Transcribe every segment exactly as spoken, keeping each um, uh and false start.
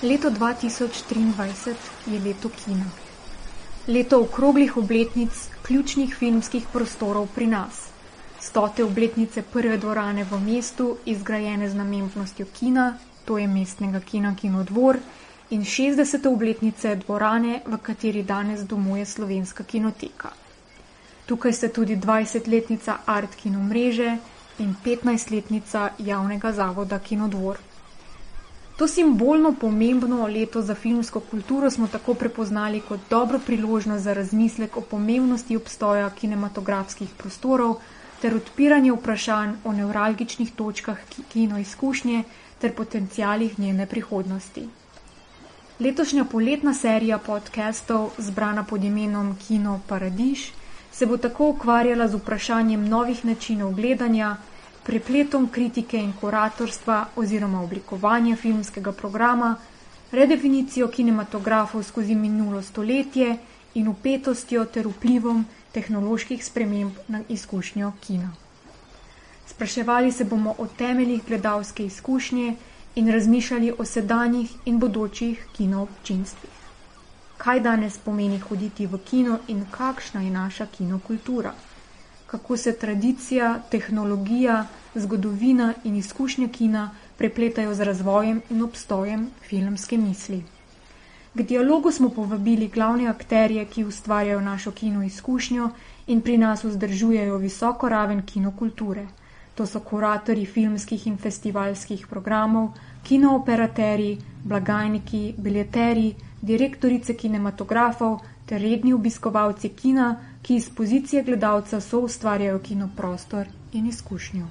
Leto dva tisoč triindvajset je leto kina. Leto okroglih obletnic ključnih filmskih prostorov pri nas. Stote obletnice prve dvorane v mestu, izgrajene z namembnostjo kina, to je mestnega kina Kinodvor, in šestdesete obletnice dvorane, v kateri danes domuje Slovenska kinoteka. Tukaj sta tudi dvajsetletnica Art Kino mreže in petnajstletnica javnega zavoda Kinodvor. To simbolno pomembno leto za filmsko kulturo smo tako prepoznali kot dobro priložnost za razmislek o pomembnosti obstoja kinematografskih prostorov ter odpiranje vprašanj o nevralgičnih točkah kino izkušnje ter potencialih njene prihodnosti. Letošnja poletna serija podcastov, zbrana pod imenom Kino Paradiž, se bo tako ukvarjala z vprašanjem novih načinov gledanja, prepletom kritike in kuratorstva oziroma oblikovanja filmskega programa, redefinicijo kinematografov skozi minulo stoletje in vpetostjo ter vplivom tehnoloških sprememb na izkušnjo kina. Spraševali se bomo o temeljih gledalske izkušnje in razmišljali o sedanjih in bodočih kinoobčinstvih. Kaj danes pomeni hoditi v kino in kakšna je naša kinokultura? Kako se tradicija, tehnologija, zgodovina in izkušnja kina prepletajo z razvojem in obstojem filmske misli. K dialogu smo povabili glavne akterje, ki ustvarjajo našo kino izkušnjo in pri nas vzdržujejo visoko raven kinokulture. To so kuratorji filmskih in festivalskih programov, kinooperaterji, blagajniki, biljeterji, direktorice kinematografov ter redni obiskovalci kina, ki iz pozicije gledalca soustvarjajo kinoprostor in izkušnjo.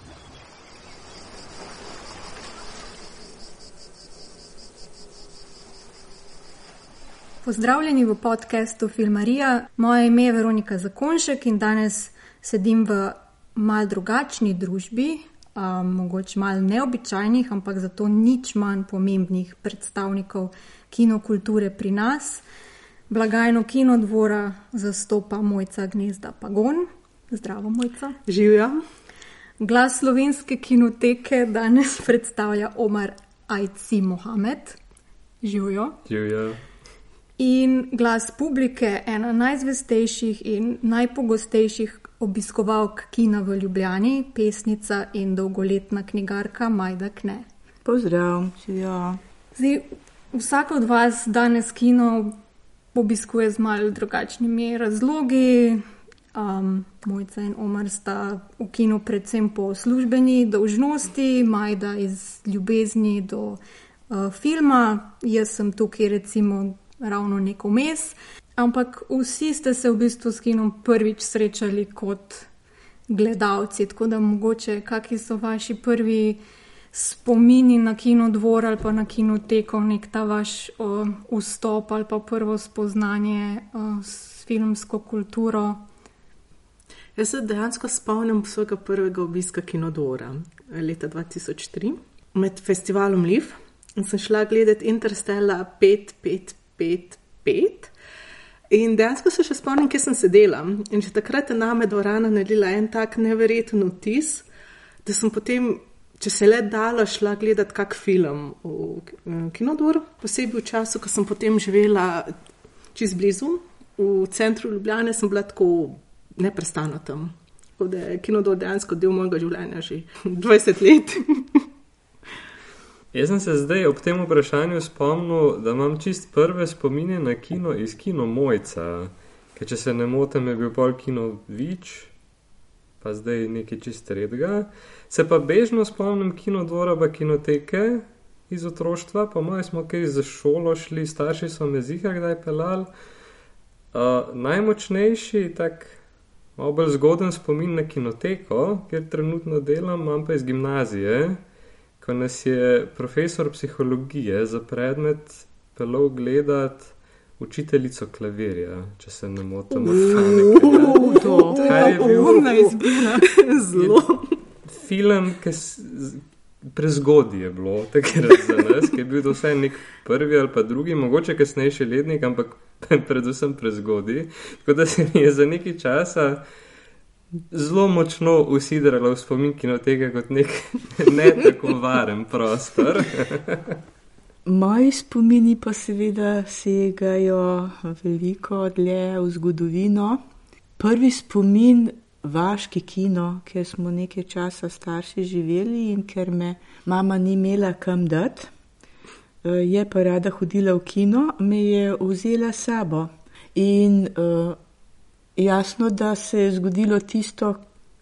Pozdravljeni v podcastu Filmarija. Moje ime je Veronika Zakonšek in danes sedim v mal drugačni družbi, um, mogoče mal neobičajnih, ampak zato nič manj pomembnih predstavnikov kinokulture pri nas. Blagajno Kinodvora zastopa Mojca Gnezda Pagon. Zdravo, Mojca. Živjo. Glas Slovenske kinoteke danes predstavlja Omar Ajci Mohamed. Živjo. Živjo. In glas publike, ena najzvestejših in najpogostejših obiskovalk kina v Ljubljani, pesnica in dolgoletna knjigarka Majda Kne. Pozdrav, živjo. Zdaj, vsak od vas danes kino obiskuje z malo drugačnimi razlogi. Um, Mojca in Omar sta v kinu predvsem po službeni dolžnosti, Majda iz ljubezni do uh, filma. Jaz sem tukaj recimo ravno neko mes, ampak vsi ste se v bistvu s kinom prvič srečali kot gledalci, tako da mogoče kakšni so vaši prvi spomini na Kinodvor ali pa na kinoteko, nek ta vaš uh, vstop ali pa prvo spoznanje uh, s filmsko kulturo. Jaz se dejansko spomnim svojega prvega obiska Kinodvora leta dva tisoč tri med festivalom Liv in sem šla gledati Interstellar pet pet pet pet in dejansko se še spomnim, kje sem sedela in že takrat je name dvorana naredila en tak neverjeten vtis, da sem potem, če se le dalo, šla gledati kak film v Kinodvor, posebej v času, ko sem potem živela čist blizu, v centru Ljubljane sem bila tako neprestano tam, tako da je Kinodvor dejansko del mojega življenja že dvajset let. Jaz sem se zdaj ob tem vprašanju spomnil, da imam čist prve spomine na kino iz Kino Mojca, ker če se ne motim, je bil pol Kino Vič, pa zdaj nekaj čist redga. Se pa bežno spomnim Kinodvora pa kinoteke iz otroštva, pa moji smo kaj za šolo šli, starši so me ziha kdaj pelali. Uh, najmočnejši, tak malo bolj zgoden spomin na kinoteko, kjer trenutno delam, imam pa iz gimnazije, ko nas je profesor psihologije za predmet pelal gledat učiteljico klavirja, če se ne motim. Uuu, to, kar je bil umna izbira. Zelo. Film, ki prezgodaj je bilo takrat za nas, ki je bil to vsaj nek prvi ali pa drugi, mogoče kasnejši letnik, ampak predvsem prezgodaj. Tako da se mi je za nekaj časa zelo močno usidrala v spomin kinoteke kot nek ne tako varen prostor. Moji spomini pa seveda segajo veliko dlje v zgodovino. Prvi spomin vaški kino, ker smo nekaj časa starši živeli in ker me mama ni imela kam dati, je pa rada hodila v kino, me je vzela s sabo. In uh, jasno, da se je zgodilo tisto,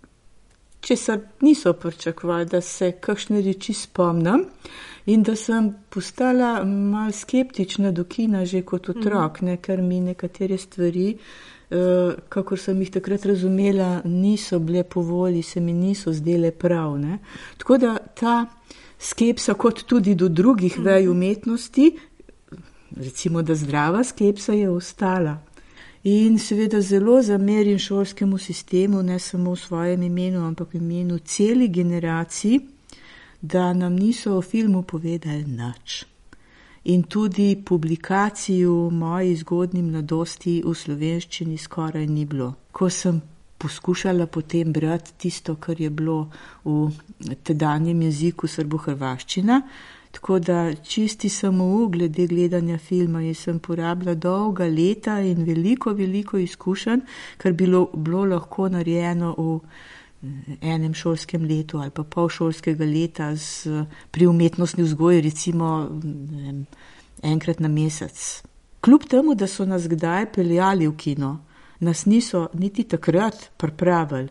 česar niso pričakovali, da se kakšne reči spomnim in da sem postala malo skeptična do kina že kot otrok, ne, ker mi nekatere stvari, uh, kakor sem jih takrat razumela, niso bile po volji, se mi niso zdele prav. Ne. Tako da ta skepsa, kot tudi do drugih vej umetnosti, recimo da zdrava skepsa, je ostala. In seveda zelo zamerim šolskemu sistemu, ne samo v svojem imenu, ampak v imenu celi generaciji, da nam niso o filmu povedali nič. In tudi publikacij v moji zgodnji mladosti v slovenščini skoraj ni bilo. Ko sem poskušala potem brati tisto, kar je bilo v tedanjem jeziku srbo-hrvaščina, tako da čisti samouk glede gledanja filma in sem porabila dolga leta in veliko, veliko izkušenj, kar bilo, bilo lahko narejeno v enem šolskem letu ali pa pol šolskega leta z, pri umetnostni vzgoji recimo vem, enkrat na mesec. Kljub temu, da so nas kdaj peljali v kino, nas niso niti takrat pripravili.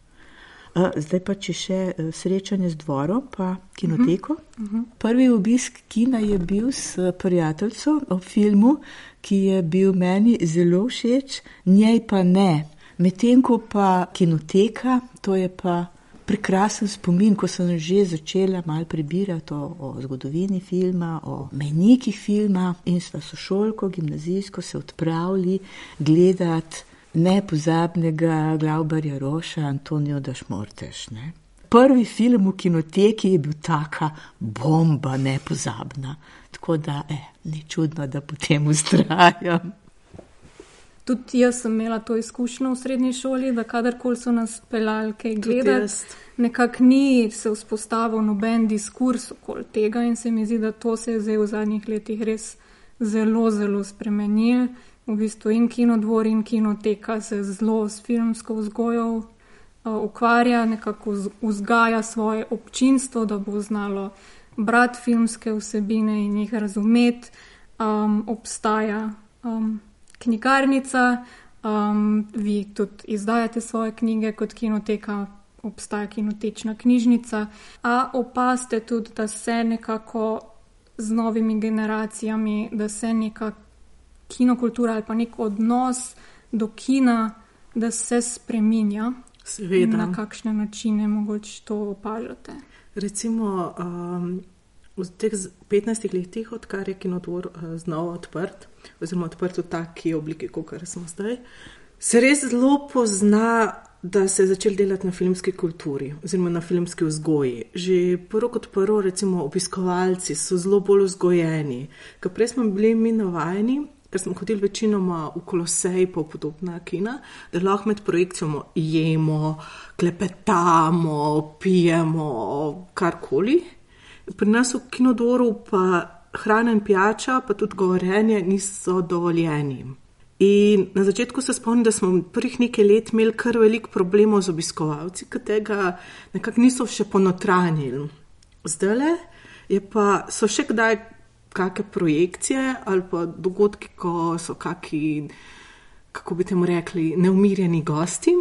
Zdaj pa če še srečanje z dvorom pa kinoteko. Uh-huh. Uh-huh. Prvi obisk kina je bil s prijateljco o filmu, ki je bil meni zelo všeč, njej pa ne. Medtem ko pa kinoteka, to je pa prekrasen spomin, ko sem že začela malo prebirati o, o zgodovini filma, o mejnikih filma in sva sošolko, gimnazijsko se odpravili gledati nepozabnega Glauberja Roša, Antonijo Dašmorteš. Ne? Prvi film v kinoteki je bil taka bomba nepozabna, tako da eh, ni čudno, da potem ustrajam. Tudi jaz sem imela to izkušnjo v srednji šoli, da kadarkoli so nas peljali kaj gledati, nekako ni se vzpostavil noben diskurs okoli tega in se mi zdi, da to se je zdaj v zadnjih letih res zelo, zelo spremenilo. V bistvu in kinodvor in kinoteka se zelo s filmsko vzgojo uh, ukvarja, nekako vzgaja svoje občinstvo, da bo znalo brati filmske vsebine in jih razumeti. Um, obstaja um, knjigarnica, um, vi tudi izdajate svoje knjige kot kinoteka, obstaja kinotečna knjižnica, a opazite tudi, da se nekako z novimi generacijami, da se neka kinokultura ali pa nek odnos do kina, da se spreminja. Seveda. Na kakšne načine mogoče to opažate? Recimo um, v teh petnajstih letih, odkar je kinodvor uh, znova odprt, oziroma odprt v taki obliki, kakor smo zdaj, se res zelo pozna, da se je začel delati na filmski kulturi oziroma na filmski vzgoji. Že prvo kot prvo, recimo obiskovalci so zelo bolj vzgojeni, ker prej smo bili mi navajeni, ker smo hodili večinoma v Kolosej pa v podobna kina, da lahko med projekcijami jemo, klepetamo, pijemo, karkoli. Pri nas v kinodvoru pa hrana in pijača, pa tudi govorjenje niso dovoljeni. In na začetku se spomnim, da smo prvih nekaj let imeli kar veliko problemov z obiskovalci, ki tega nekako niso še ponotranjili. Zdajle je pa so še kdaj kakšne projekcije ali pa dogodki, ko so kakšni, kako bi temu rekli, neumirjeni gosti,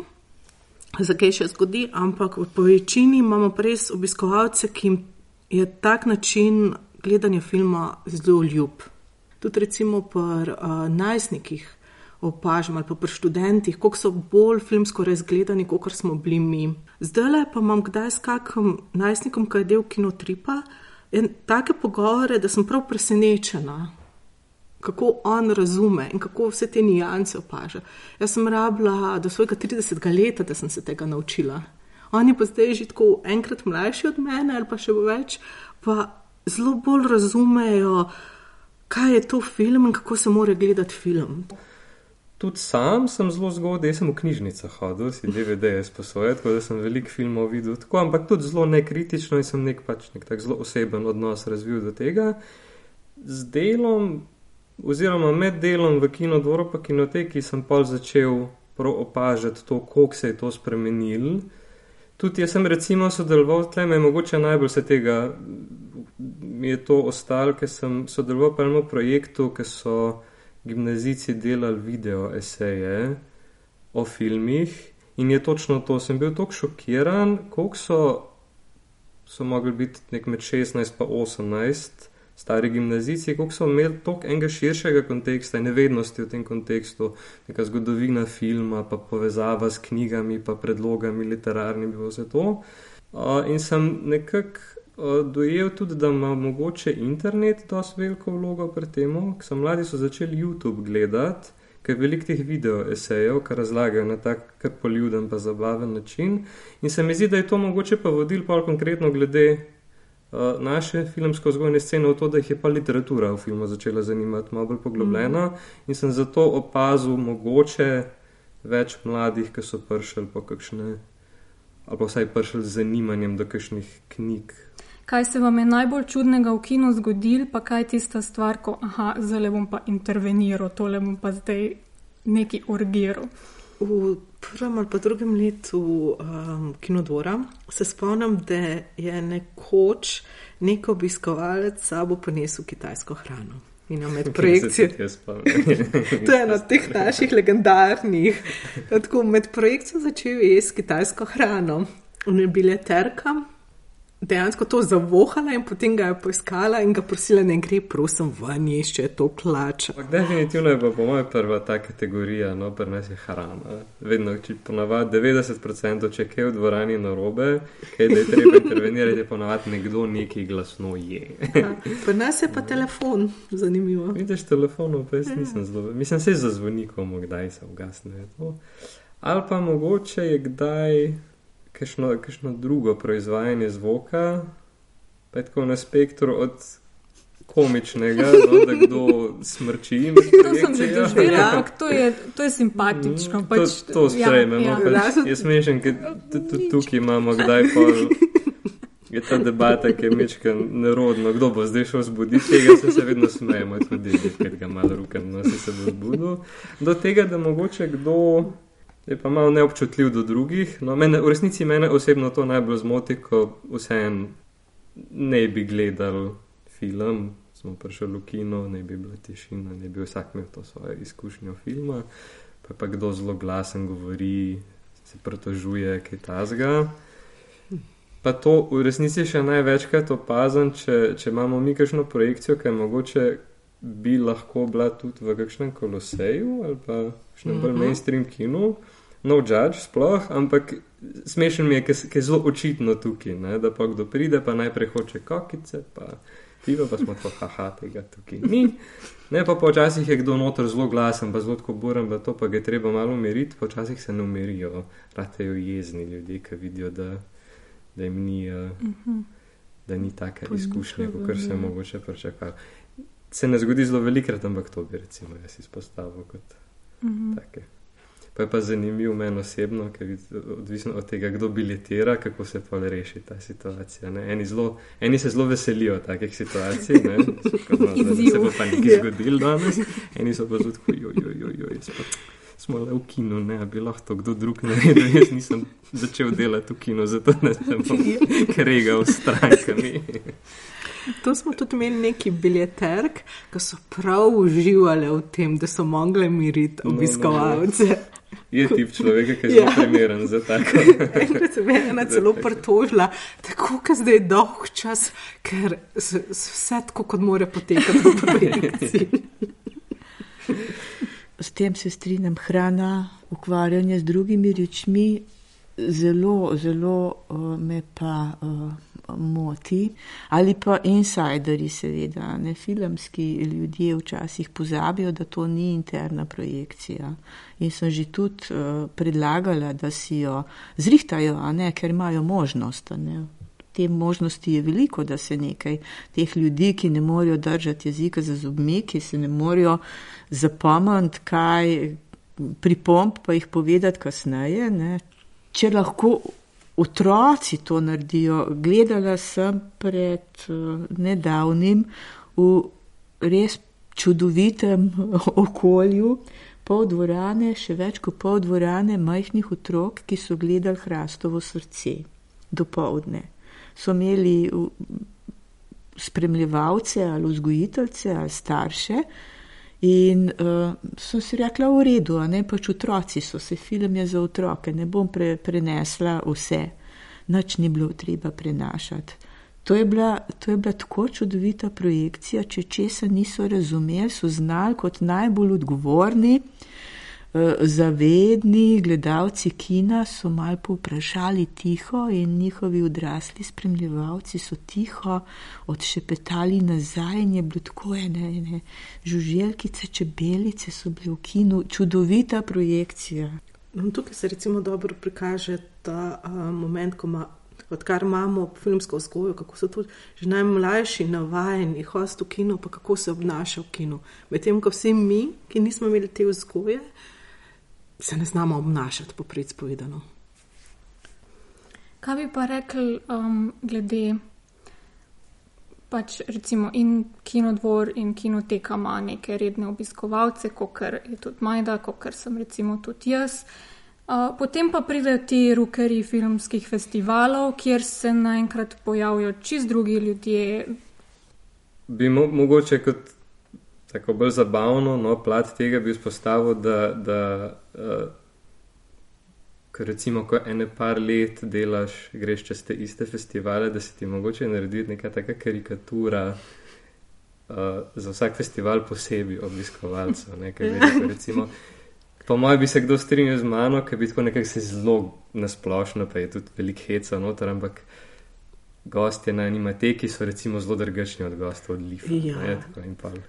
za kaj še zgodi, ampak po večini imamo pa res obiskovalce, ki jim je tak način gledanja filma zelo ljub. Tudi recimo pri uh, najstnikih opažam ali pa pri študentih, koliko so bolj filmsko razgledani, kot smo bili mi. Zdajle pa imam kdaj s kakim najstnikom, ki je del Kinotripa, in take pogovore, da sem prav presenečena, kako on razume in kako vse te nijanse opaža. Jaz sem rabila do svojega tridesetega leta, da sem se tega naučila. Oni pa zdaj že tako enkrat mlajši od mene ali pa še več, pa zelo bolj razumejo, kaj je to film in kako se mora gledati film. Tudi sam sem zelo zgodaj, jaz sem v knjižnicah hodil, si D V D-je sposojati, tako da sem veliko filmov videl, tako, ampak tudi zelo nekritično in sem nek pač nek tak zelo oseben odnos razvil do tega. z delom, oziroma med delom v kinodvoru pa kinoteki sem pol začel prav opažati to, koliko se je to spremenil. Tudi jaz sem recimo sodeloval, tle me je mogoče najbolj se tega, mi je to ostalo, ker sem sodeloval pa v projektu, ker so gimnazijci delali video eseje o filmih in je točno to, sem bil toliko šokiran, koliko so, so mogli biti nek med šestnajst pa osemnajst stari gimnazijci, koliko so imeli toliko enega širšega konteksta in nevednosti v tem kontekstu, neka zgodovina filma, pa povezava s knjigami, pa predlogami literarnimi, vse to. Uh, in sem nekako uh, dojel tudi, da ima mogoče internet dosti veliko vlogo pri temu, ker so mladi so začeli YouTube gledati, ker je veliko teh video esejev, ki razlagajo na tak kar poljuden pa zabaven način. In se mi zdi, da je to mogoče pa vodil pol konkretno glede Uh, naše filmsko vzgojne scene v to, da jih je pa literatura v filmu začela zanimati malo bolj poglobljena mm. in sem zato opazil mogoče več mladih, ki so prišli po kakšne, ali pa vsaj prišli z zanimanjem do kakšnih knjig. Kaj se vam je najbolj čudnega v kinu zgodil, pa kaj tista stvar, ko aha, zdaj bom pa interveniral, tole bom pa zdaj neki urgiral. V prvem ali pa drugem letu um, kinodvora se spomnim, da je nekoč nek obiskovalec sabo ponesel kitajsko hrano. In med projekcijo... to je eno od teh naših legendarnih. Tako med projekcijo začel jesti kitajsko hrano. In je bileterka dejansko to zavohala in potem ga je poiskala in ga prosila, ne gre, prosim, ven išče, to klača. Definitivno je pa po moje prva ta kategorija, no, pri nas je hrana. Vedno, če ponavadi devetdeset procentov, če kaj v dvorani narobe, kaj da je treba intervenirati, je ponavadi nekdo nekaj glasno je. Pri nas je pa telefon, zanimivo. Vidiš telefonov, pa jaz nisem zelo... Mislim, se zazvoni komu, kdaj se ugasne. Ali pa mogoče je kdaj... Kakšno, kakšno drugo proizvajanje zvoka, pa je tako na spektru od komičnega, no, da kdo smrči. To sem že doživela, ampak to je, to je simpatično. Pač, to to sprejmemo. Ja, ja. Pač, jaz smešen, ker tukaj imamo kdaj pol, je ta debata, ki je mečka nerodno, kdo bo zdaj šel zbuditi, tega se se vedno smejemo, tudi ker ga malo rukem nosi se bo zbudil. Do tega, da mogoče kdo... je pa malo neobčutljiv do drugih. No, mene, v resnici mene osebno to najbolj zmoti, ko vseeno ne bi gledal film, smo prišli v kino, ne bi bila tišina, ne bi vsak imel to svoje izkušnjo filma, pa pa kdo zelo glasen govori, se pritožuje, kaj tazga. Pa to v resnici še največkrat opazam, če, če imamo mi kakšno projekcijo, ki mogoče bi lahko bila tudi v kakšnem Koloseju ali pa v kakšnem bolj mainstream kinu. No judge sploh, ampak smešen mi je, ker je zelo očitno tukaj, ne? Da pa kdo pride, pa najprej hoče kokice, pa pivo, pa smo to, haha, tega tukaj ni. Ne, pa počasih je kdo noter zelo glasen, pa zelo tako buren, pa to pa ga je treba malo umiriti, počasih se ne umirijo, ratejo jezni ljudje, ki vidijo, da, da jim ni, uh, uh-huh. da ni taka izkušnja, kot se je mogoče pričakati. Se ne zgodi zelo velikrat, ampak to bi recimo jaz izpostavil kot uh-huh. take. Pa je pa zanimiv meni osebno, ker odvisno od tega, kdo biletira, kako se pa reši ta situacija. Ne? Eni, zelo, eni se zelo veselijo takih situacij, ne? Kot, no, da se bo pa nekaj zgodil danes. Eni so pa zelo tako, joj, joj, joj, joj, smo le v kinu, ne, bi lahko kdo drug naredil. Jaz nisem začel delati v kinu, zato ne sem kregal s strankami. To smo tudi imeli neki biljeterk, ki so prav uživali v tem, da so mogli miriti obiskovalce. No, no, no. Je tip človeka, ki je zelo ja. primeren za tako. Enkrat se me ena celo pritožila, tako, ker zdaj je dolg čas, ker vse tako, kot mora potekati v projekciji. S tem se strinjam, hrana, ukvarjanje z drugimi rečmi, zelo, zelo uh, me pa uh, moti. Ali pa insideri, seveda, ne, filmski ljudje včasih pozabijo, da to ni interna projekcija. In sem že tudi uh, predlagala, da si jo zrihtajo, a ne, ker imajo možnost. Ne. Te možnosti je veliko, da se nekaj teh ljudi, ki ne morejo držati jezika za zobmi, ki se ne morejo zapomniti, kaj pripomp, pa jih povedati kasneje. Ne. Če lahko otroci to naredijo, gledala sem pred uh, nedavnim v res čudovitem okolju, pol dvorane, še več kot pol dvorane majhnih otrok, ki so gledali Hrastovo srce dopoldne. So imeli spremljevalce ali vzgojiteljce ali starše in uh, so si rekla v redu, a ne, pač otroci so se, film je za otroke, ne bom pre, prenesla vse, nič ni bilo treba prenašati. To je bila, to je bila tako čudovita projekcija, če česa niso razumeli, so znali kot najbolj odgovorni, zavedni gledalci kina so malo povprašali tiho in njihovi odrasli spremljevalci so tiho odšepetali nazaj in je bilo tako ene, ene žuželkice, čebelice so bile v kinu, čudovita projekcija. No, tukaj se recimo dobro prikaže ta uh, moment, ko ima odkar imamo filmsko vzgojo, kako so tudi že najmlajši navajeni host v kino, pa kako se obnaša v kinu. Medtem, ko vsi mi, ki nismo imeli te vzgoje, se ne znamo obnašati po predpovedano. Kaj bi pa rekli um, glede pač recimo in kinodvor in kinoteka ima neke redne obiskovalce, kakor je tudi Majda, kakor sem recimo tudi jaz. Uh, potem pa pridejo ti rukerji filmskih festivalov, kjer se naenkrat pojavijo čist drugi ljudje. Bi mo mogoče kot tako bolj zabavno, no, plat tega bi izpostavil, da, da uh, ko recimo, ko ene par let delaš, greš čez te iste festivale, da se ti mogoče naredi neka taka karikatura uh, za vsak festival posebej obiskovalcev, ne, ker bi rekel, recimo, po mojem bi se kdo strinjal z mano, ker bi tako nekako se zelo nasplošno, pa je tudi velik heca noter, ampak gostje na Animateki so recimo zelo drugačni od gostov od Lifa. Ja. Ne, tako in pol.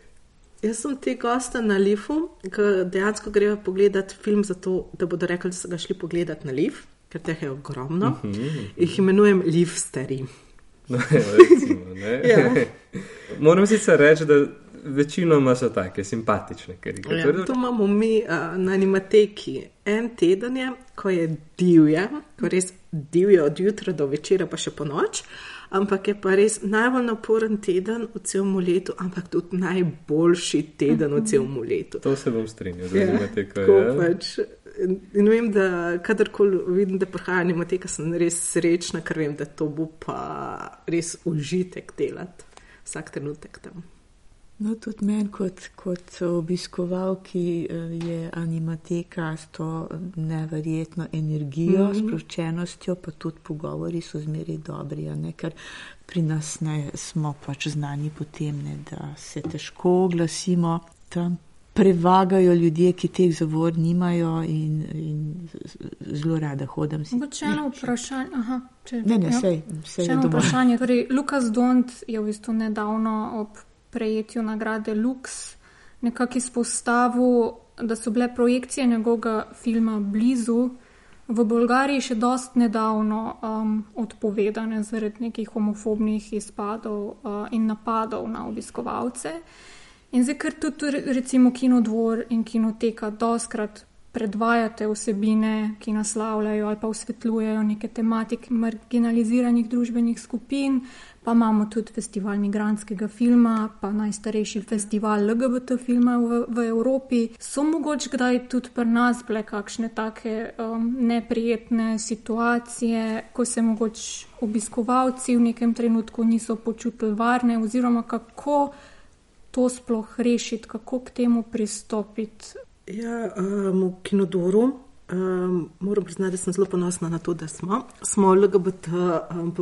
Jaz sem te goste na Lifu, ki dejansko grejo pogledati film zato, da bodo rekli, da so ga šli pogledati na Lif, ker teh je ogromno. Uh -huh. Jih imenujem Lifsteri. No, recimo, ne? Ja. Moram sicer reči, da večinoma so take simpatične karikature. Ja, to imamo mi uh, na Animateki. En teden je, ko je divja, ko res divja od jutra do večera, pa še po noč, ampak je pa res najbolj naporen teden v celem letu, ampak tudi najboljši teden v celem letu. To se bom strinjal, z Animateko. Ja, pač. In, in vem, da kadarkoli vidim, da prihaja Animateka, sem res srečna, ker vem, da to bo pa res užitek delati vsak trenutek tam. No, tudi meni kot, kot obiskovalki je Animateka s to neverjetno energijo, mm-hmm. sproščenostjo, pa tudi pogovori so zmeraj dobri, ne? Ker pri nas ne smo pač znani potem, ne, da se težko oglasimo. Tam prevagajo ljudje, ki teh zavor nimajo in, in zelo rada hodim si. Če eno vprašanje, aha, če, ne, ne, ja. sej, sej eno vprašanje, torej Lukas Dont je v bistvu nedavno ob prejetju nagrade Lux nekako izpostavil, da so bile projekcije njegovega filma Blizu v Bolgariji še dost nedavno um, odpovedane zaradi nekih homofobnih izpadov uh, in napadov na obiskovalce. In zdaj, ker tudi recimo Kinodvor in Kinoteka dostkrat predvajate vsebine, ki naslavljajo ali pa osvetljujejo neke tematike marginaliziranih družbenih skupin, pa imamo tudi festival migrantskega filma, pa najstarejši festival L G B T filma v, v Evropi. So mogoče kdaj tudi pri nas bile kakšne take um, neprijetne situacije, ko se mogoče obiskovalci v nekem trenutku niso počutili varne, oziroma kako to sploh rešiti, kako k temu pristopiti? Ja, um, v Kinodvoru um, moram priznati, da sem zelo ponosna na to, da smo. Smo L G B T um,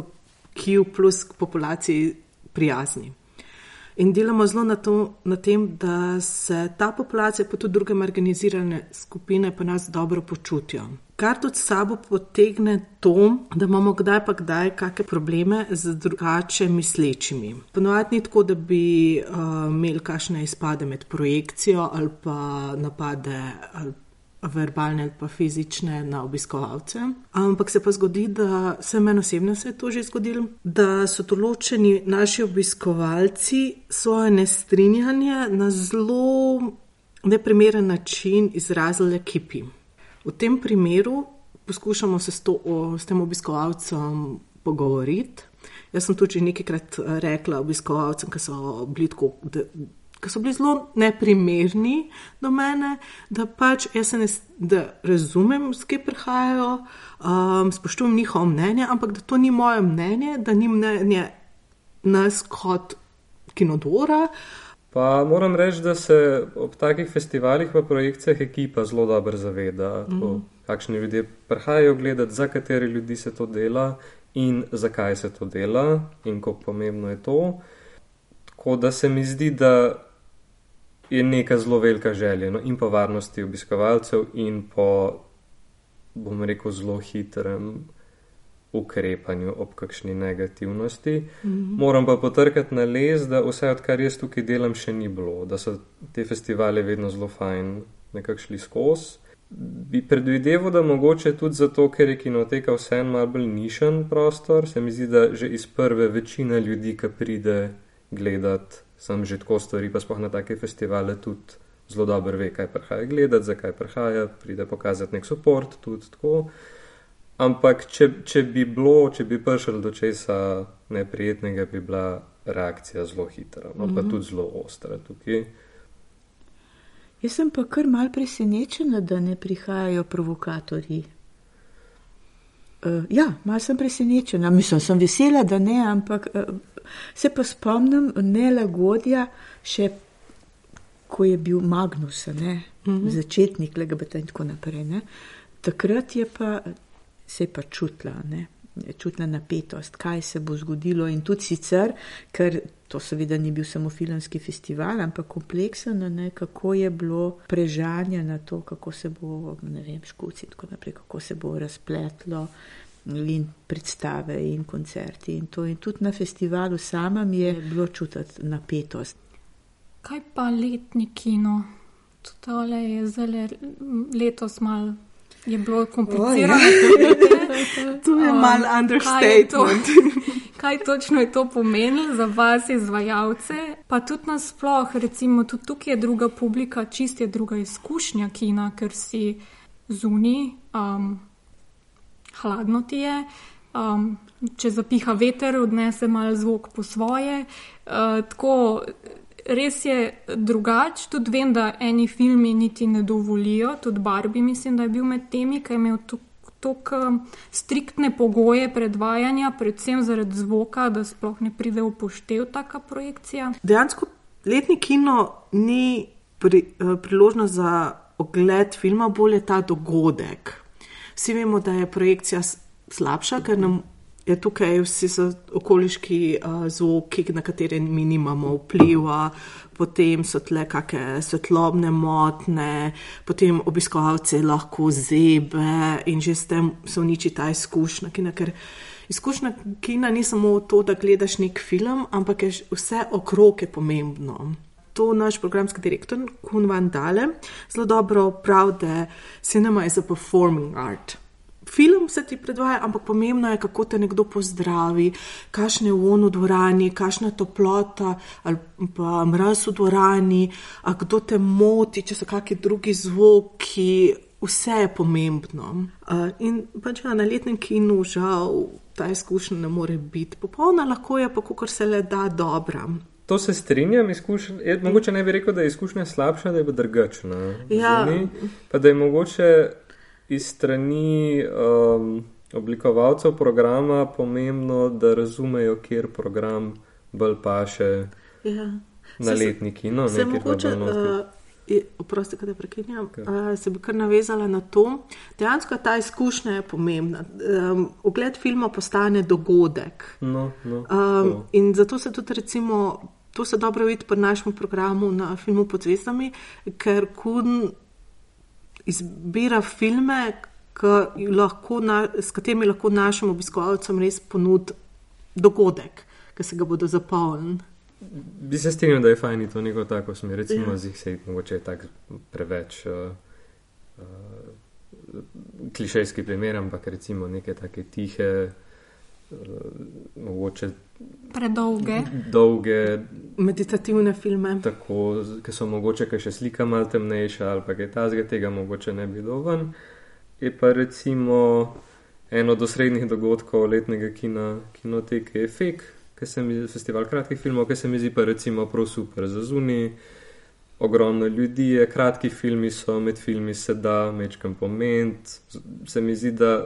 Q plus populaciji prijazni. In delamo zelo na, to, na tem, da se ta populacija, pa tudi druge marginalizirane skupine pa nas dobro počutijo. Kar tudi sabo potegne to, da imamo kdaj pa kdaj kakšne probleme z drugače mislečimi. Ponovadi ni tako, da bi uh, imeli kakšne izpade med projekcijo ali pa napade ali verbalne ali pa fizične na obiskovalce. Ampak se pa zgodi, da se meni osebno se je to že zgodilo, da so določeni naši obiskovalci svoje nestrinjanje na zelo neprimeren način izrazili ekipi. V tem primeru poskušamo se s, to, o, s tem obiskovalcem pogovoriti Jaz sem tudi nekajkrat rekla obiskovalcem, ki so bili tako, da, ki so bili zelo neprimerni do mene, da pač jaz se ne, da razumem, s kje prihajajo, um, spoštujem njihovo mnenje, ampak da to ni moje mnenje, da ni mnenje nas kot Kinodvora. Pa moram reči, da se ob takih festivalih pa projekcijah ekipa zelo dobro zaveda, mm. to, kakšni ljudje prihajajo gledati, za katere ljudi se to dela in zakaj se to dela in kako pomembno je to. Tako da se mi zdi, da je neka zelo velika želja, no, in po varnosti obiskovalcev in po, bom rekel, zelo hitrem ukrepanju ob kakšni negativnosti. Mm-hmm. Moram pa potrkati na les, da vse odkar jaz tukaj delam še ni bilo, da so te festivale vedno zelo fajn nekako šli skozi. Bi predvideval, da mogoče tudi zato, ker je kinoteka vseeno malo bolj nišen prostor, se mi zdi, da že iz prve večina ljudi, ki pride gledati, sem že tako stvari, pa sploh na take festivale tudi zelo dobro ve, kaj prihaja gledati, zakaj prihaja, pride pokazati nek support, tudi tako. Ampak, če, če bi bilo, če bi prišel do česa neprijetnega, bi bila reakcija zelo hitra, no, mm-hmm. pa tudi zelo ostra tukaj. Jaz sem pa kar mal presenečena, da ne prihajajo provokatorji. Uh, ja, mal sem presenečena. Mislim, sem vesela, da ne, ampak uh, se pa spomnim nelagodja še, ko je bil Magnus, ne, mm-hmm. začetnik L G B T in tako naprej, ne. Takrat je pa, se je pa čutila, ne, čutila napetost, kaj se bo zgodilo in tudi sicer, ker to seveda ni bil samo filmski festival, ampak kompleksen, ne, kako je bilo prežanje na to, kako se bo, ne vem, Škuci, tako naprej, kako se bo razpletlo in predstave in koncerti in to. In tudi na festivalu samem je bilo čutiti napetost. Kaj pa letni kino? Tole je zelo letos malo je bilo komplicirano. To je malo um, understatement. Kaj točno je to pomenilo za vas, izvajalce? Pa tudi nasploh, recimo, tudi tukaj je druga publika, čist je druga izkušnja kina, ker si zunaj, um, hladno ti je, um, če zapiha veter, odnese malo zvok po svoje. Uh, tako, res je drugač, tudi vem, da eni filmi niti ne dovolijo, tudi Barbie mislim, da je bil med temi, ki je imel tako striktne pogoje predvajanja, predvsem zaradi zvoka, da sploh ne pride v upoštev taka projekcija. Dejansko letni kino ni pri, priložnost za ogled filma, bolj je ta dogodek. Vsi vemo, da je projekcija slabša, ker nam je tukaj vsi so okoliški uh, zvoki, na katere mi nimamo vpliva, potem so tle kakšne svetlobne motne, potem obiskovalce lahko zebe in že s tem se uniči ta izkušnja kina, ker izkušnja kina ni samo to, da gledaš nek film, ampak je vse okrog je pomembno. To naš programski direktor Koen van Dale zelo dobro pravi, da cinema is a performing art. Film se ti predvaja, ampak pomembno je, kako te nekdo pozdravi, kakšne v onu dvorani, kakšna toplota ali pa mraz v dvorani, a kdo te moti, če so kakšni drugi zvoki, vse je pomembno. Uh, in pač ja, na letnem kinu žal ta izkušnja ne more biti popolna, lahko je pa, kakor se le da dobra. To se strinjam, izkušnja, je, mogoče ne bi rekel, da je izkušnja slabša, da je pa drugačna. Ja. Pa da je mogoče iz strani um, oblikovalcev programa pomembno, da razumejo, kjer program bolj paše ja. na letni kino. Se mogoče, uh, oprosti, kada prekinjam, okay. uh, se bi kar navezala na to. Dejansko ta izkušnja je pomembna. Um, ogled filma postane dogodek. No, no, um, in zato se tudi recimo, to se dobro vidi pri našem programu na Filmu pod zvezdami, ker Koen izbira filme, lahko na, s katerimi lahko našim obiskovalcem res ponudi dogodek, ki se ga bodo zapolnili. Bi se strinjal, da je fajn to neko tako smer, recimo ja. z jih se mogoče je tak preveč uh, uh, klišejski primer, ampak recimo neke take tihe, uh, mogoče predolge, dolge, meditativne filme, tako, ki so mogoče kaj še slika malo temnejša ali pa kaj tazga, tega mogoče ne bi doven. Je pa recimo en od osrednjih dogodkov letnega kina, kinoteke je Fek, ki se mi, festival kratkih filmov, ki se mi zdi pa recimo prav super za zunaj. Ogromno ljudi je, kratki filmi so, med filmi se da mečkam poment. Se mi zdi, da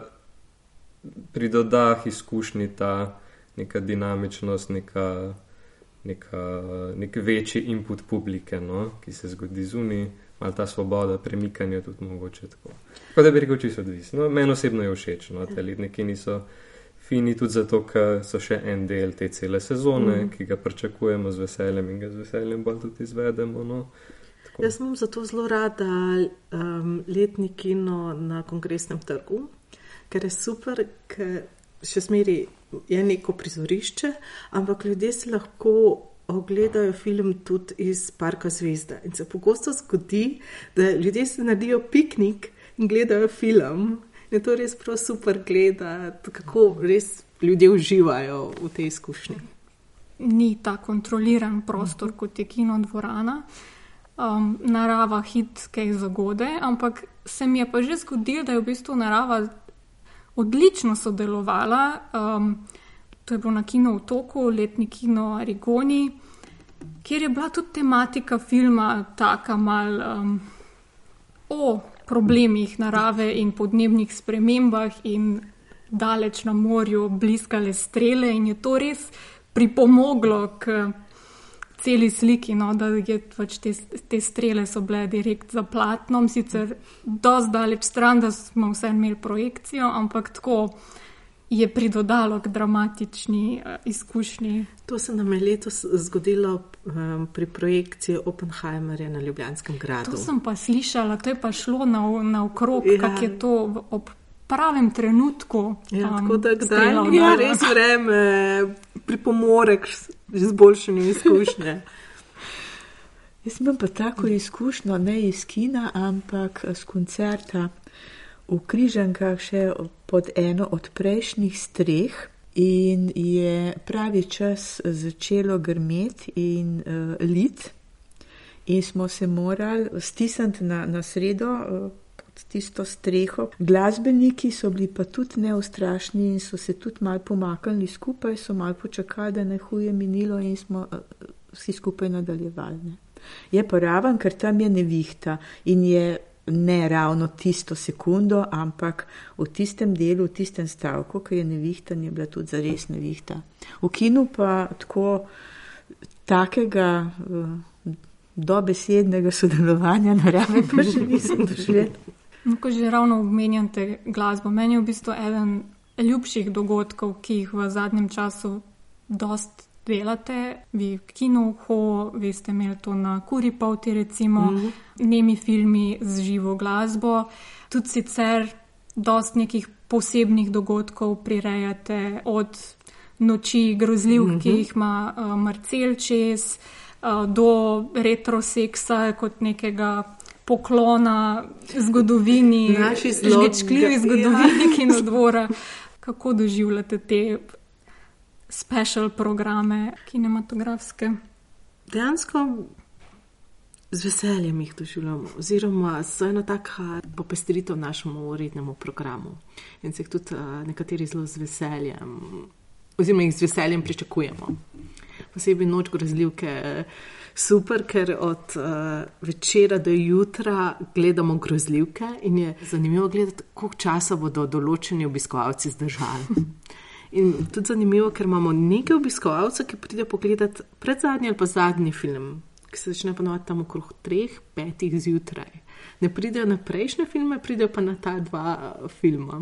pridoda izkušnji ta neka dinamičnost, neka, neka, nek večji input publike, no, ki se zgodi zunaj, malo ta svoboda premikanja tudi mogoče tako. Tako da bi rekel, čisto odvisno. No, meni osebno je všeč, no, te letni kini so fini tudi zato, ker so še en del te cele sezone, mm. ki ga pričakujemo z veseljem in ga z veseljem bolj tudi izvedemo. No. Jaz imam zato zelo rada um, letni kino na Kongresnem trgu, ker je super, ker še smeri je neko prizorišče, ampak ljudje si lahko ogledajo film tudi iz Parka Zvezda. In se pogosto zgodi, da ljudje si naredijo piknik in gledajo film. Je to res prav super gledati, kako res ljudje uživajo v tej izkušnji. Ni ta kontroliran prostor, uh-huh. kot je kino dvorana. Um, narava hit kaj zagode, ampak se mi je pa že zgodilo, da je v bistvu narava odlično sodelovala. Um, to je bilo na Kino Otoku, letni kino Arigoni, kjer je bila tudi tematika filma taka mal um, o problemih narave in podnebnih spremembah in daleč na morju bliskale strele in je to res pripomoglo k celi sliki, no, da je pač te, te strele so bile direkt za platnom, sicer dosti daleč stran, da smo vse imeli projekcijo, ampak tako je pridodalo k dramatični uh, izkušnji. To se nam je letos zgodilo um, pri projekciji Oppenheimerja na Ljubljanskem gradu. To sem pa slišala, to je pa šlo na, na okrog, ja. Kak je to ob pravem trenutku. Ja, um, tako da kdaj je res vreme pripomore k izboljšanju izkušnje. Jaz imam pa tako izkušnjo, ne iz kina, ampak z koncerta v Križankah še pod eno od prejšnjih streh in je pravi čas začelo grmeti in uh, lit in smo se morali stisniti na, na sredo uh, pod tisto streho. Glasbeniki so bili pa tudi neustrašni in so se tudi malo pomaknili skupaj, so malo počakali, da ne huje minilo in smo uh, vsi skupaj nadaljevali. Ne. Je pa raven, ker tam je nevihta in je ne ravno tisto sekundo, ampak v tistem delu, v tistem stavku, ki je nevihta, je bila tudi zares nevihta. V kinu pa tako takega uh, dobesednega sodelovanja narave pa še nisem doživela. No, ko že ravno omenjate glasbo, meni je v bistvu eden ljubših dogodkov, ki jih v zadnjem času dost delate. Vi v kinu ho, vi ste imeli to na Kuripauti recimo, mm-hmm. nemi filmi z živo glasbo. Tudi sicer dost nekih posebnih dogodkov prirejate od noči grozljivk, mm-hmm. ki jih ima uh, Marcel čez, uh, do retroseksa kot nekega poklona zgodovini, žgečkljivi zgodovini ja. Kinodvora. Kako doživljate te special programe kinematografske? Dejansko z veseljem jih doživljamo, oziroma so ena taka popestritev našemu rednemu programu. In se jih tudi uh, nekateri zelo z veseljem, oziroma jih z veseljem pričakujemo. Posebej Noč grozljivke super, ker od uh, večera do jutra gledamo grozljivke in je zanimivo gledati, koliko časa bodo določeni obiskovalci zdržali. In tudi zanimivo, ker imamo nekaj obiskovalcev, ki pride pogledati pred zadnji ali pa zadnji film, ki se začne ponovati tam okrog treh, petih zjutraj. Ne pridejo na prejšnje filme, pridejo pa na ta dva filma.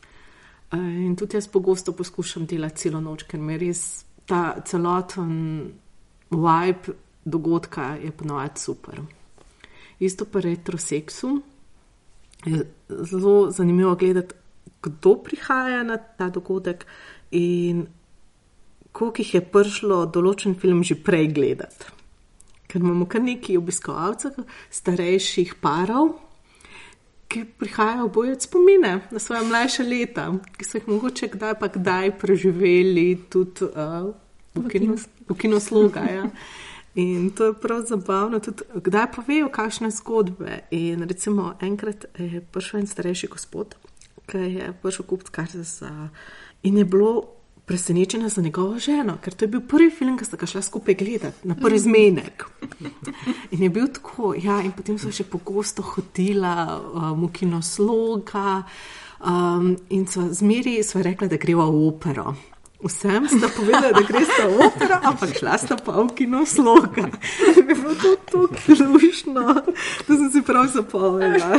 In tudi jaz pogosto poskušam delati celo noč, ker mi res ta celoten vibe dogodka je ponovati super. Isto pa retroseksu je zelo zanimivo gledati, kdo prihaja na ta dogodek in koliko jih je prišlo določen film že prej gledati. Ker imamo kar nekaj obiskovalcev, starejših parov, ki prihajajo obojati spomine na svoje mlajše leta, ki so jih mogoče kdaj pa kdaj preživeli tudi uh, v, kino, v kinosloga. Ja. In to je prav zabavno, tudi kdaj povejo kakšne zgodbe. In recimo enkrat je prišel en starejši gospod, ki je prišel kupiti karte za... In je bilo presenečena za njegovo ženo, ker to je bil prvi film, ki sta ga šla skupaj gledati, na prvi zmenek. In je bil tako, ja, in potem so še pogosto hodila um, v kino Sloga um, in so zmeri sva rekla, da greva v opero. Vsem sta povedala, da gre sta v opero, ampak šla sta pa v kino Sloga. Je bilo to tako lušno, da sem si prav zapomnila.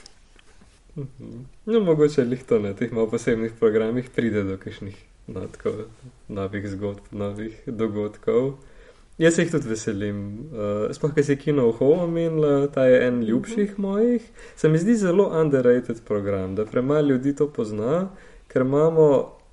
No, mogoče lih to na teh malo posebnih programih pride do kakšnih no, tako, novih zgodb, novih dogodkov. Jaz se jih tudi veselim. Uh, sploh, kaj se je Kino Uho omenila, ta je en ljubših mojih. Se mi zdi zelo underrated program, da premalo ljudi to pozna, ker imamo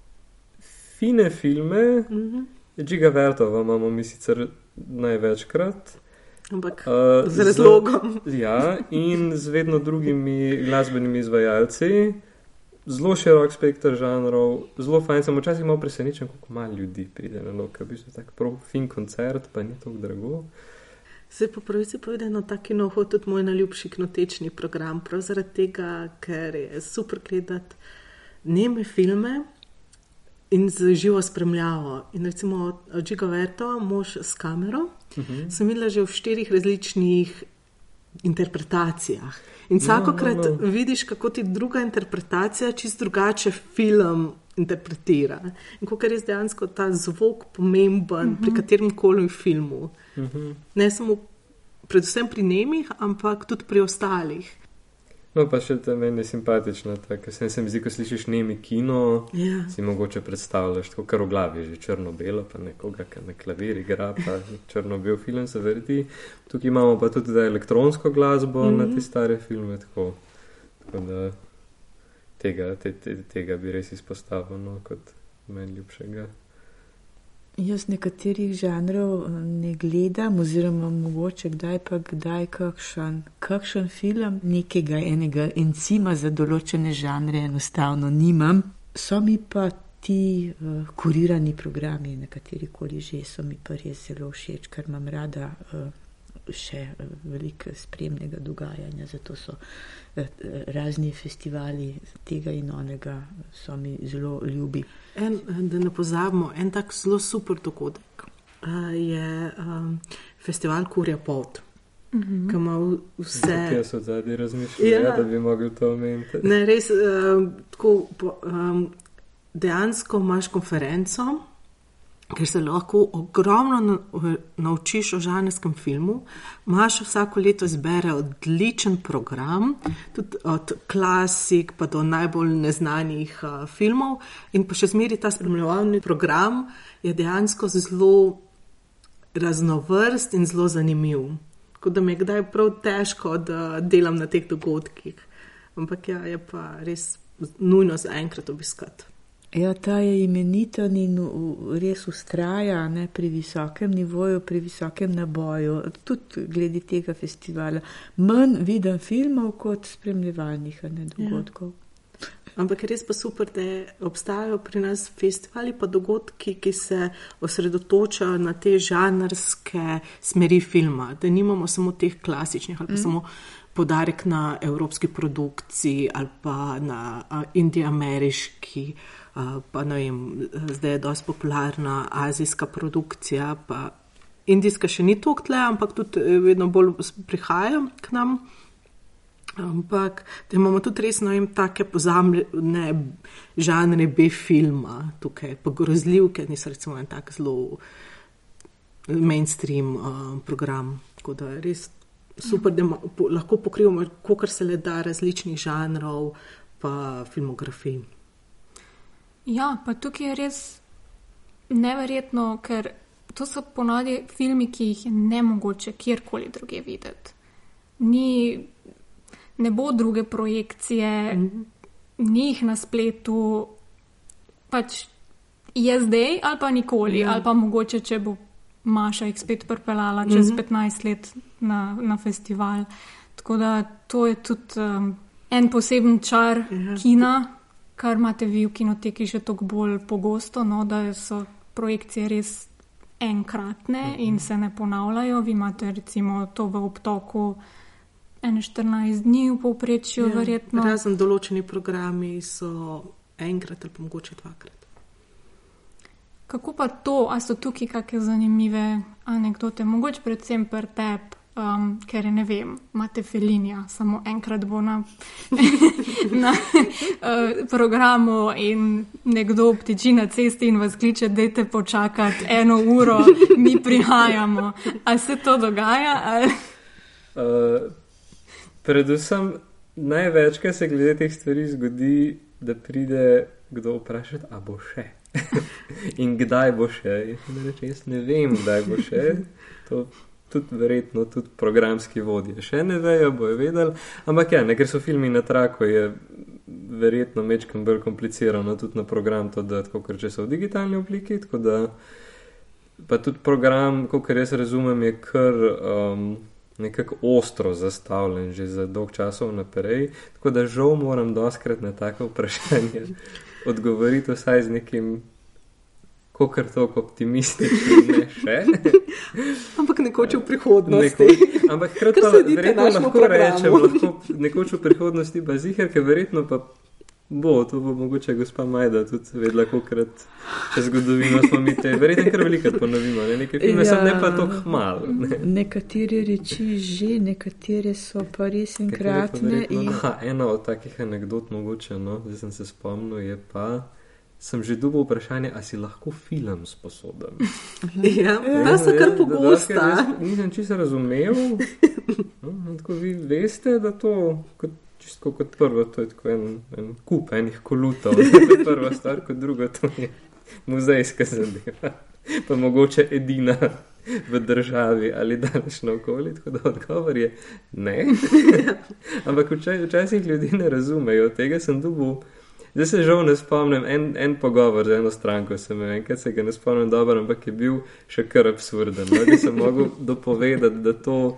fine filme, mm-hmm. Giga Vertova imamo mi sicer največkrat. Ampak uh, z razlogom. Z, ja, in z vedno drugimi glasbenimi izvajalci. Zelo širok spektr žanrov, zelo fajn, sem včasih malo presenečen, koliko malo ljudi pride na Log, ker bi se tak prav fin koncert, pa ni tako drago. Zdaj po pravici povedano, ta Kino Uho tudi moj najljubši kinotečni program, prav zaradi tega, ker je super gledati neme filme in z živo spremljavo. In recimo Giga Vertova, Mož s kamero, uh-huh. sem videla že v štirih različnih interpretacijah. In vsakokrat no, no, no. vidiš, kako ti druga interpretacija čist drugače film interpretira. In kako je res dejansko ta zvok pomemben uh-huh. pri katerem koli filmu. Uh-huh. Ne samo predvsem pri nemih, ampak tudi pri ostalih. No, pa še ta meni je simpatična, ker se mi zdi, ko slišiš nemi kino, yeah. si mogoče predstavljaš, tako kar v glavi že črno-belo, pa nekoga, ki na klavir igra, pa črno-bel film se vrti. Tukaj imamo pa tudi elektronsko glasbo mm-hmm. na te stare filme, tako, tako da tega, te, te, tega bi res izpostavil, no, kot meni ljubšega. Jaz nekaterih žanrov ne gledam, oziroma mogoče kdaj pa kdaj kakšen, kakšen film, nekega enega encima za določene žanre enostavno nimam. So mi pa ti uh, kurirani programi, nekateri koli že, so mi pa res zelo všeč, ker imam rada uh, še uh, veliko spremnega dogajanja, zato so uh, razni festivali tega in onega so mi zelo ljubi. En, da ne pozabimo, en tak zelo super dogodek uh, je um, festival Kurja pot, mm-hmm. ki ima vse... Kje so zadnji razmišljali, ja. da bi mogli to omeniti? Ne, res, uh, tako, um, dejansko imaš konferenco, ker se lahko ogromno naučiš o žanrskem filmu. Imaš vsako leto izbere odličen program, tudi od klasik pa do najbolj neznanih uh, filmov, in pa še zmeri ta spremljevalni program je dejansko zelo raznovrst in zelo zanimiv. Tako da mi je kdaj prav težko, da delam na teh dogodkih. Ampak ja, je pa res nujno za enkrat obiskati. Ja, ta je imeniten in res ustraja ne, pri visokem nivoju, pri visokem naboju, tudi glede tega festivala. Manj vidim filmov kot spremljevalnih ne, dogodkov. Ja. Ampak je res pa super, da obstajajo pri nas festivali pa dogodki, ki se osredotočajo na te žanrske smeri filma, da nimamo samo teh klasičnih ali pa mm. samo podarek na evropski produkciji ali pa na indijsko-ameriški. Uh, pa ne vem, zdaj je dosti popularna azijska produkcija, pa indijska še ni toliko tle, ampak tudi vedno bolj prihaja k nam. Ampak da imamo tudi res, ne vem, take pozamljene žanre B-filma tukaj, pa grozljivke niso recimo en tak zelo mainstream uh, program, tako da je res super, da ma, po, lahko pokrivamo, kolikor se le da različnih žanrov pa filmografij. Ja, pa tukaj je res neverjetno, ker to so ponavadi filmi, ki jih je nemogoče kjerkoli druge videti. Ni, ne bo druge projekcije, mm-hmm. ni jih na spletu, pač je zdaj ali pa nikoli, ja. ali pa mogoče, če bo Maša jih spet pripeljala čez mm-hmm. petnajst let na, na festival. Tako da to je tudi um, en poseben čar ja. kina, kar imate vi v kinoteki že toliko bolj pogosto, no, da so projekcije res enkratne mm-hmm. in se ne ponavljajo. Vi imate recimo to v obtoku ene štirinajst dni v povprečju, Ja, verjetno. razen določeni programi so enkrat ali pa mogoče dvakrat. Kako pa to, a so tukaj kakšne zanimive anekdote, mogoče predvsem pri tebi, um, ker ne vem, imate Felinija, samo enkrat bo na, na uh, programu in nekdo obtiči na cesti in vas kliče, dajte počakati eno uro, mi prihajamo. A se to dogaja? Ali? Uh, predvsem največkrat se glede teh stvari zgodi, da pride kdo vprašati, a bo še. In kdaj bo še? Jaz ne, reče, jaz ne vem, kdaj bo še. To tudi verjetno tudi programski vodje še ne vejo, bojo vedeli. Ampak ja, ne, ker so filmi na traku, je verjetno mečkam bolj komplicirano tudi na program to dati, kot če so v digitalni obliki, tako da pa tudi program, kot jaz razumem, je kar um, nekako ostro zastavljen že za dolg časov naprej, tako da žal moram doskrat na tako vprašanje odgovoriti vsaj z nekim kokar toliko optimističnim, ne še. Ampak nekoč v prihodnosti. Nekoč, ampak hkrati Ker pa sledite verjetno našemu lahko programu. rečem, lahko nekoč v prihodnosti pa ziher, ker verjetno pa bo, to bo mogoče gospa Majda tudi vedela, kokrat čez zgodovino smo mi te, verjetno kar velikrat ponovimo, ne, nekaj filme, Ja. sem ne pa toliko malo. Ne. Nekatere reči že, nekatere so pa res Katere pa enkratne. verjetno- In Aha, ena od takih anekdot mogoče, no, zdaj sem se spomnil, je pa, sem že dobil vprašanje, a si lahko film sposoben. Ja, ta so kar Ja, pogosta. da- da- jaz Nisem čisto razumel. No, no, tako vi veste, da to, kot, čisto kot prvo, to je tako en, en kup enih kolutov. To je prva stvar, kot drugo, to je muzejska zadeva. Pa mogoče edina v državi ali daleč naokoli, tako da odgovor je ne. Ampak včasih, včasih ljudi ne razumejo, tega sem dobil. Zdaj se žal ne spomnim, en, en pogovor z eno stranko sem imel, enkrat se ga ne spomnim dobro, ampak je bil še kar absurden. No, da sem mogel dopovedati, da to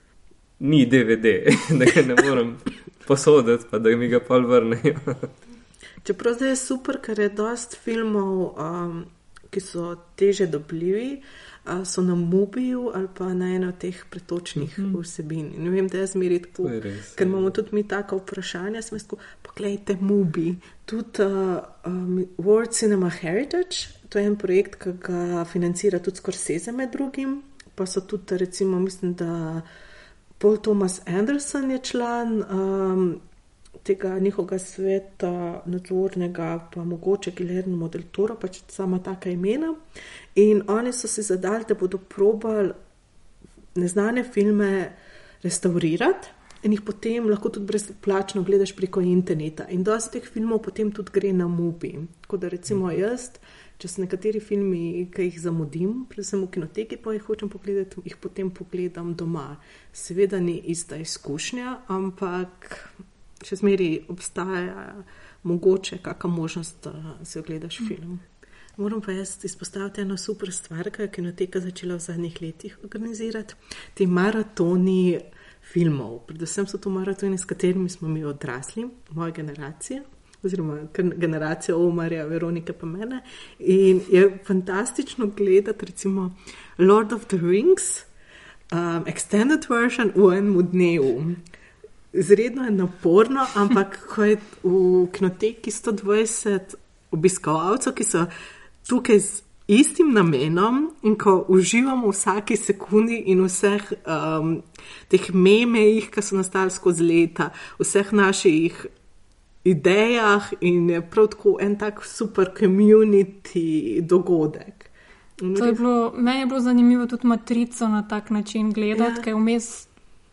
ni D V D, da ga ne morem posoditi, pa da mi ga pol vrnejo. Čeprav zdaj je super, ker je dost filmov, um, ki so teže dobljivi, uh, so na Mubiju ali pa na eno od teh pretočnih mm -hmm. vsebin. In vem, da je zmeri tako, To je res, ker ja. imamo tudi mi taka vprašanja, smo tako, poglejte Mubi. Tudi uh, um, World Cinema Heritage, to je en projekt, ki ga financira tudi Scorsese med drugim, pa so tudi recimo, mislim, da Paul Thomas Anderson je član um, tega njihovega sveta nadzornega, pa mogoče Guillermo del Toro, pač sama taka imena. In oni so si zadali, da bodo probali neznane filme restaurirati in jih potem lahko tudi brezplačno gledaš preko interneta. In dosti teh filmov potem tudi gre na Mubi. Tako da recimo jaz, če so nekateri filmi, ki jih zamudim, predvsem v kinoteki, pa jih hočem pogledati, jih potem pogledam doma. Seveda ni ista izkušnja, ampak še zmeri obstaja mogoče kakšna možnost, da si ogledaš film. Moram pa jaz izpostaviti eno super stvar, ki je kinoteka začela v zadnjih letih organizirati. Ti maratoni filmov. Predvsem so to maratoni, s katerimi smo mi odrasli, moja generacija, oziroma generacija Omarja, Veronike pa mene. In je fantastično gledati recimo Lord of the Rings, um, extended version v enem dnevu. Izredno je naporno, ampak ko je v kinoteki sto dvajset obiskovalcev, ki so tukaj z istim namenom in ko uživamo v vsaki sekundi in vseh um, teh memejih, ki so nastali skozi leta, vseh naših idejah in je prav tako en tak super community dogodek. To je bilo, meni je bilo zanimivo tudi Matrico na tak način gledati, ja. Ker vmes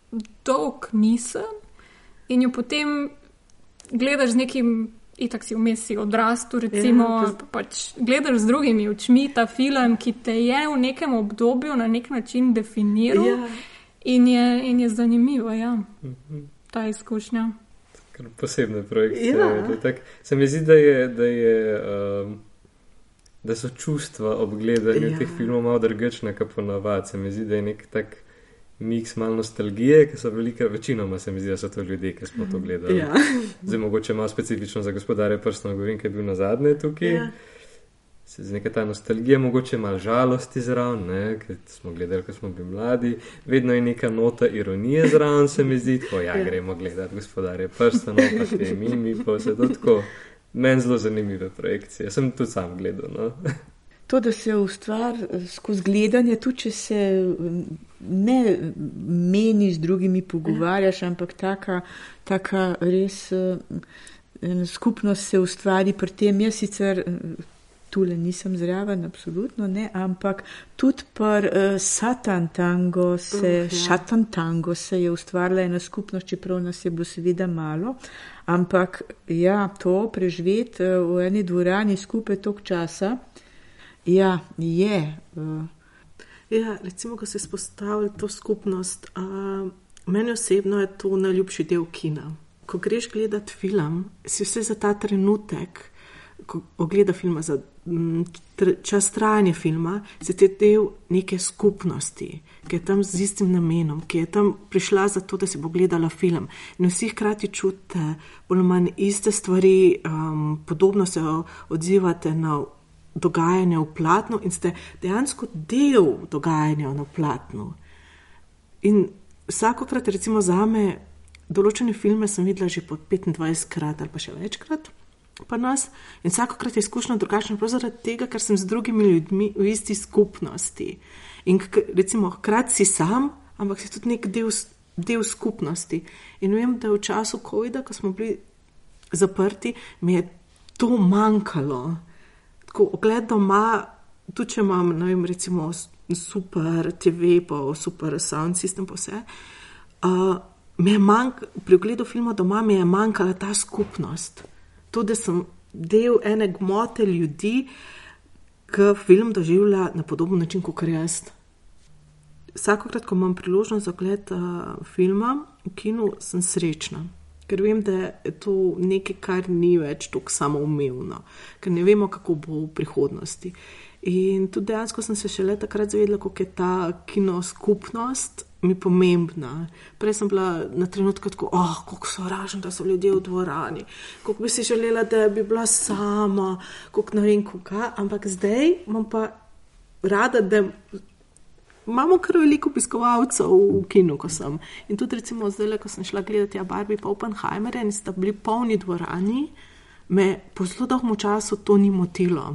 dolg nisem in jo potem gledaš z nekim, itak si vmes si odrastu, recimo, ja, pa pač gledaš z drugimi očmi ta film, ki te je v nekem obdobju na nek način definiral, ja. in, je, in je zanimivo, ja, ta izkušnja. Kar posebne projekte. Ja. Tak, se mi zdi, da je, da je um, da so čustva ob gledanju Ja. teh filmov malo drugačna, kot ponavadi. Se mi zdi, da je nek tak miks malo nostalgije, ki so velika večinoma, se mi zdi, da so to ljudje, ki smo to gledali. Ja. Zdaj mogoče malo specifično za Gospodarja prstov, govorim, ki je bil nazadnje tukaj. Ja. se z neka ta nostalgija, mogoče malo žalosti zraven, ne, ker smo gledali, ko smo bili mladi, vedno je neka nota ironije zraven, se mi zdi, tako, ja, gremo gledati Gospodarje prstanov, pa te mimi, pa vse to tako, meni zelo zanimive projekcije, sem tudi sam gledal, no. To, da se ustvar skozi gledanje, tudi če se ne meni z drugimi pogovarjaš, ampak taka, taka res skupnost se ustvari pri tem. Jaz sicer tule nisem zraven, absolutno ne, ampak tudi pri uh, Satan Tango se, uh, ja. Šatan Tango se je ustvarila ena skupnost, čeprav nas je bilo seveda malo, ampak ja, to preživeti uh, v eni dvorani skupaj toliko časa, ja, je. Uh. Ja, recimo, ko se spostavlja to skupnost, uh, meni osebno je to najljubši del kina. Ko greš gledati film, si vse za ta trenutek, ko ogleda filma za čas trajanja filma, si te del neke skupnosti, ki je tam z istim namenom, ki je tam prišla zato, da si bo gledala film. In vsi hkrati čute bolj manj iste stvari, um, podobno se odzivate na dogajanje v platnu in ste dejansko del dogajanja na platnu. In vsakokrat, recimo zame, določene filme sem videla že po petindvajsetkrat ali pa še večkrat pa nas in vsakokrat je izkušnja drugačna, prav zaradi tega, ker sem z drugimi ljudmi v isti skupnosti. In recimo, hkrati si sam, ampak si tudi nek del, del skupnosti. In vem, da v času covida, ko smo bili zaprti, mi je to manjkalo. Tako, ogled doma, tudi če imam, ne vem, recimo super T V, pa super sound system, pa vse, uh, mi je manjk, pri ogledu filma doma mi je manjkala ta skupnost. To, da sem del ene gmote ljudi, ki film doživlja na podoben način kot jaz. Vsakokrat, ko imam priložnost za ogled uh, filma v kinu, sem srečna. Ker vem, da je to nekaj, kar ni več tako samoumevno. Ker ne vemo, kako bo v prihodnosti. In tudi dejansko sem se šele takrat zavedla, koliko je ta kino skupnost mi pomembna. Prej sem bila na trenutku tako, oh, koliko so ražen, da so ljudje v dvorani, koliko bi si želela, da bi bila sama, koliko ne vem koga, ampak zdaj imam pa rada, da imamo kar veliko obiskovalcev v kinu, ko sem. In tudi recimo zdaj, ko sem šla gledati ja Barbie pa Oppenheimerja in sta bili polni dvorani, me po zelo dolgem času to ni motilo.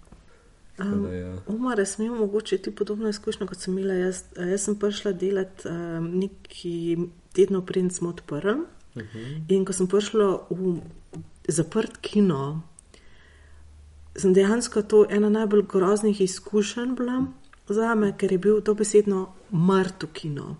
Um, ja. Omar, jaz imel mogoče ti podobno izkušnjo, kot sem imela jaz. Jaz sem prišla delati um, neki tedno preden smo odprli uh-huh. in ko sem prišla v zaprt kino, sem dejansko to ena najbolj groznih izkušenj bila zame, ker je bil dobesedno mrtev kino.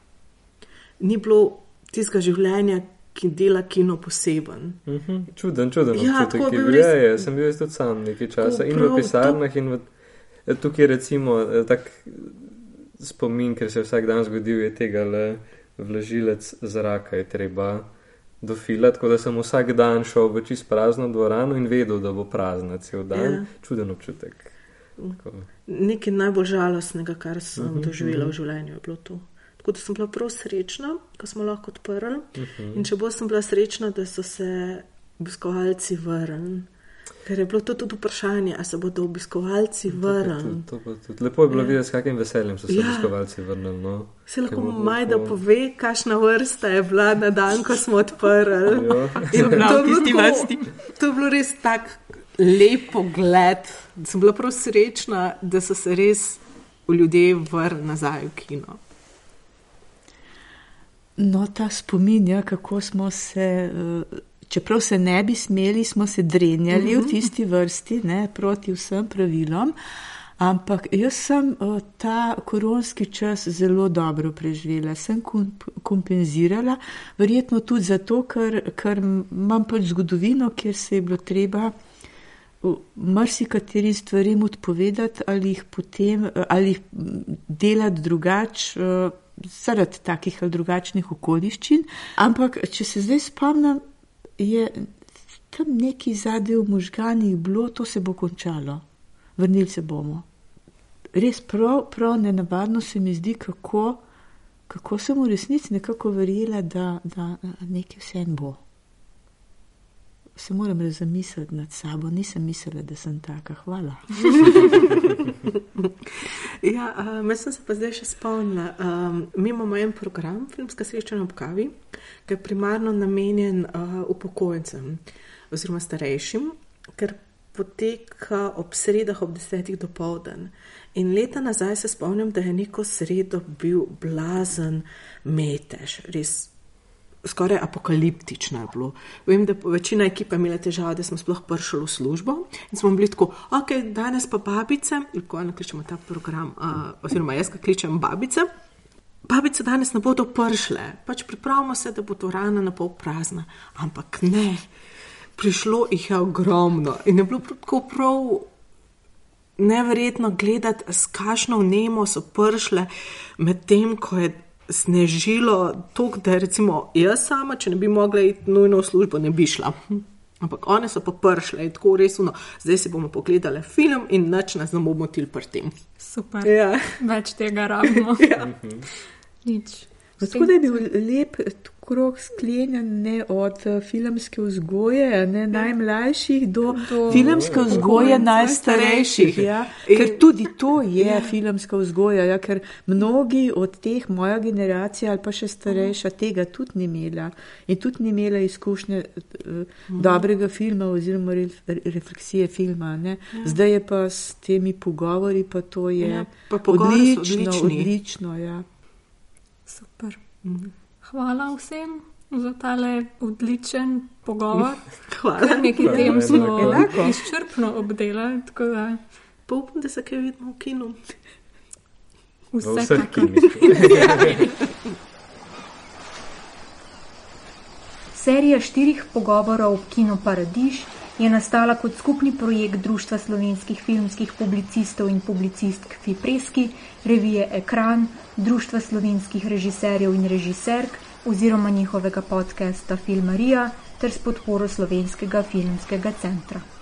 Ni bilo tistega življenja, ki dela kino poseben. Uh-huh. Čuden, čuden ja, občutek, ki bil res... Je, sem bil tudi sam nekaj časa in v pisarnah to... in v... tukaj recimo tak spomin, ker se vsak dan zgodil, je tega le vlažilec zraka je treba dofilati, tako da sem vsak dan šel v čist prazno dvorano in vedel, da bo prazna cel dan. Ja. Čuden občutek. Tako. Nekaj najbolj žalostnega, kar sem uh-huh, doživela uh-huh. v življenju, je bilo to. Tako da sem bila prav srečna, ko smo lahko odprli. Uh-huh. In če bolj sem bila srečna, da so se obiskovalci vrnili. Ker je bilo to tudi vprašanje, a se bodo obiskovalci vrnili. To, to, to, to. Lepo je bilo ja. videti, s kakim veseljem so se ja. obiskovalci vrnili. No. Se lahko Majda lepo... pove, kakšna vrsta je bila na dan, ko smo odprli. In to, to je bilo res tak lep pogled. Sem bila prav srečna, da so se res ljudje vrnili nazaj v kino. No, ta spomin, ja, kako smo se, čeprav se ne bi smeli, smo se drenjali mm-hmm. v tisti vrsti, ne, proti vsem pravilom, ampak jaz sem ta koronski čas zelo dobro preživela, sem kompenzirala, verjetno tudi zato, ker, ker imam pač zgodovino, kjer se je bilo treba marsikateri stvarim odpovedati ali jih potem, ali jih delati drugače, zaradi takih ali drugačnih okoliščin, ampak če se zdaj spomnim, je tam neki zadej v možganih bilo, to se bo končalo, vrnili se bomo. Res prav, prav nenavadno se mi zdi, kako, kako sem v resnici nekako verjela, da, da nekaj vse bo. se moram zamisliti nad sabo. Nisem mislila, da sem taka. Hvala. Ja, um, jaz sem se pa zdaj še spomnila. Um, mi imamo en program, Filmska srečanja ob kavi, ki je primarno namenjen uh, upokojencem oziroma starejšim, ker poteka ob sredah ob desetih dopoldan. In leta nazaj se spomnim, da je neko sredo bil blazen metež, res skoraj apokaliptično je bilo. Vem, da večina ekipa je imela težave, da smo sploh prišli v službo in smo bili tako, ok, danes pa babice, ko eno kličemo ta program, uh, oziroma jaz ga kličem babice, babice danes ne bodo prišle, pač pripravimo se, da bo to rana na pol prazna, ampak ne, prišlo jih je ogromno in je bilo tako prav neverjetno gledati, s kakšno vnemo so prišle med tem, ko je snežilo toliko, da recimo jaz sama, če ne bi mogla iti nujno v službo, ne bi šla. Ampak one so pa prišle in tako res uno, zdaj si bomo pogledali film in nič nas ne bomo motili pri tem. Super, Ja. več tega rabimo. Ja. Nič. Tako da je bil lep krog sklenjen, ne, od uh, filmske vzgoje, ne, najmlajših do, Do filmske vzgoje upokojencev, najstarejših. starejših. Ja, In- ker tudi to je filmska vzgoja, ja, ker mnogi od teh, moja generacija ali pa še starejša, tega tudi ni imela. In tudi ni imela izkušnje uh, dobrega filma oziroma re, refleksije filma. Ne. Zdaj je pa s temi pogovori, pa to je Ja, pa pogovori so odlično, odlični. odlično, ja. Super. Hvala vsem za tale odličen pogovor. Hvala. Kar nekaj Hvala, tem enako. smo Enako. izčrpno obdelali, tako da Pa upam, da se kaj vidimo v kinu. V vseh vsekakor. kinih. Serija štirih pogovorov Kino Paradiž je nastala kot skupni projekt Društva slovenskih filmskih publicistov in publicistk Fipreski, revije Ekran, Društva slovenskih režiserjev in režiserk oziroma njihovega podcasta Filmarija ter s podporo Slovenskega filmskega centra.